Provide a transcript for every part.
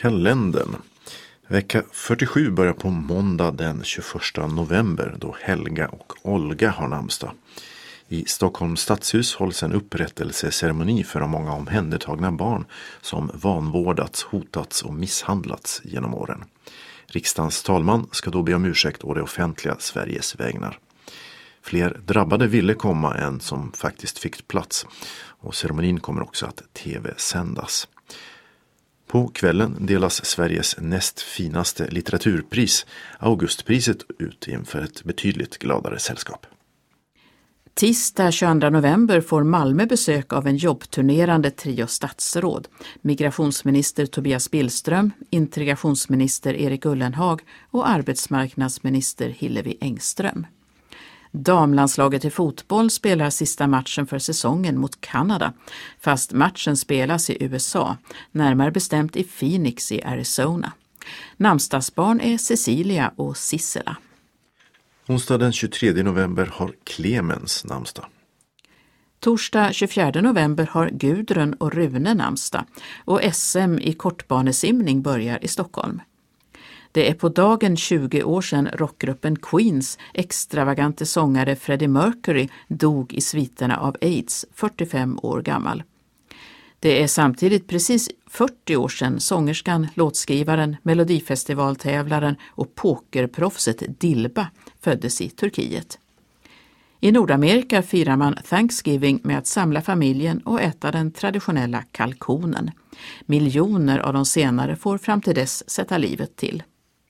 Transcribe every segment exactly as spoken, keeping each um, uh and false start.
Kalendern. Vecka fyrtiosju börjar på måndag den tjugoförsta november då Helga och Olga har namnsdag. I Stockholms stadshus hålls en upprättelseceremoni för de många omhändertagna barn som vanvårdats, hotats och misshandlats genom åren. Riksdagens talman ska då be om ursäkt å det offentliga Sveriges vägnar. Fler drabbade ville komma än som faktiskt fick plats och ceremonin kommer också att tv-sändas. På kvällen delas Sveriges näst finaste litteraturpris, Augustpriset, ut inför ett betydligt gladare sällskap. Tisdag tjugoandra november får Malmö besök av en jobbturnerande trio statsråd. Migrationsminister Tobias Billström, integrationsminister Erik Ullenhag och arbetsmarknadsminister Hillevi Engström. Damlandslaget i fotboll spelar sista matchen för säsongen mot Kanada, fast matchen spelas i U S A, närmare bestämt i Phoenix i Arizona. Namnsdagsbarn är Cecilia och Sissela. Onsdag den tjugotredje november har Clemens namnsdag. Torsdag tjugofjärde november har Gudrun och Rune namnsdag och S M i kortbanesimning börjar i Stockholm. Det är på dagen tjugo år sedan rockgruppen Queens extravagante sångare Freddie Mercury dog i sviterna av AIDS, fyrtiofem år gammal. Det är samtidigt precis fyrtio år sedan sångerskan, låtskrivaren, melodifestivaltävlaren och pokerproffset Dilba föddes i Turkiet. I Nordamerika firar man Thanksgiving med att samla familjen och äta den traditionella kalkonen. Miljoner av de senare får fram till dess sätta livet till.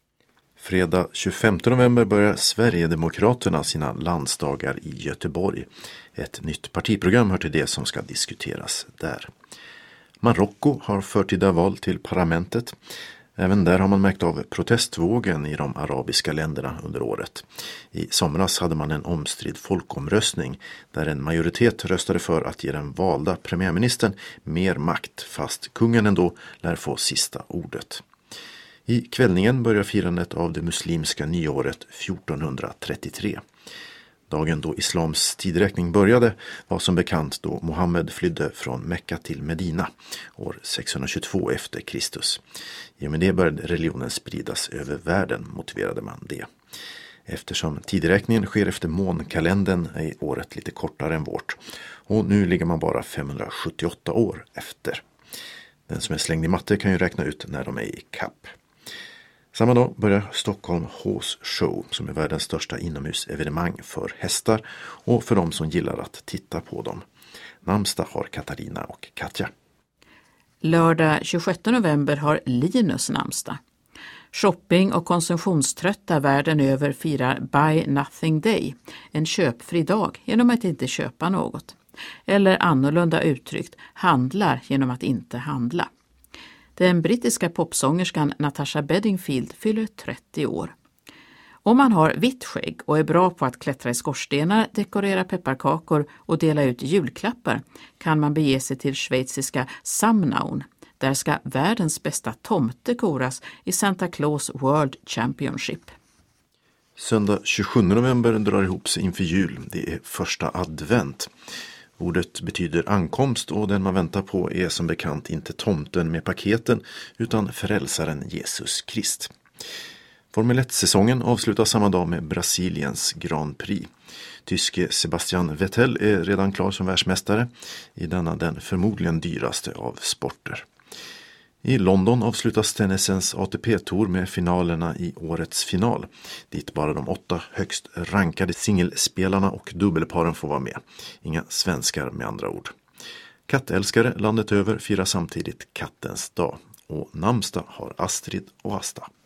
Fredag tjugofemte november börjar Sverigedemokraterna sina landsdagar i Göteborg. Ett nytt partiprogram hör till det som ska diskuteras där. Marocko har förtida val till parlamentet. Även där har man märkt av protestvågen i de arabiska länderna under året. I somras hade man en omstridd folkomröstning där en majoritet röstade för att ge den valda premiärministern mer makt, fast kungen ändå lär få sista ordet. I kvällningen börjar firandet av det muslimska nyåret fjortonhundratrettiotre. Dagen då islams tidräkning började var som bekant då Mohammed flydde från Mekka till Medina år sexhundratjugotvå efter Kristus. I och med det började religionen spridas över världen, motiverade man det. Eftersom tidräkningen sker efter månkalendern är året lite kortare än vårt och nu ligger man bara femhundrasjuttioåtta år efter. Den som är slängd i matte kan ju räkna ut när de är i kapp. Samma dag börjar Stockholm Horse Show som är världens största inomhusevenemang för hästar och för de som gillar att titta på dem. Namnsdag har Katarina och Katja. Lördag tjugosjätte november har Linus namnsdag. Shopping- och konsumtionströtta världen över firar Buy Nothing Day, en köpfri dag genom att inte köpa något. Eller annorlunda uttryckt, handlar genom att inte handla. Den brittiska popsångerskan Natasha Bedingfield fyller trettio år. Om man har vitt skägg och är bra på att klättra i skorstenar, dekorera pepparkakor och dela ut julklappar kan man bege sig till schweiziska Samnaun. Där ska världens bästa tomte koras i Santa Claus World Championship. Söndag tjugosjunde november drar ihop sig inför jul. Det är första advent. Ordet betyder ankomst och den man väntar på är som bekant inte tomten med paketen utan frälsaren Jesus Krist. Formel ett-säsongen avslutas samma dag med Brasiliens Grand Prix. Tyske Sebastian Vettel är redan klar som världsmästare i denna den förmodligen dyraste av sporter. I London avslutas tennisens A T P-tour med finalerna i årets final, dit bara de åtta högst rankade singelspelarna och dubbelparen får vara med. Inga svenskar med andra ord. Kattälskare landet över firar samtidigt kattens dag och namnsdag har Astrid och Asta.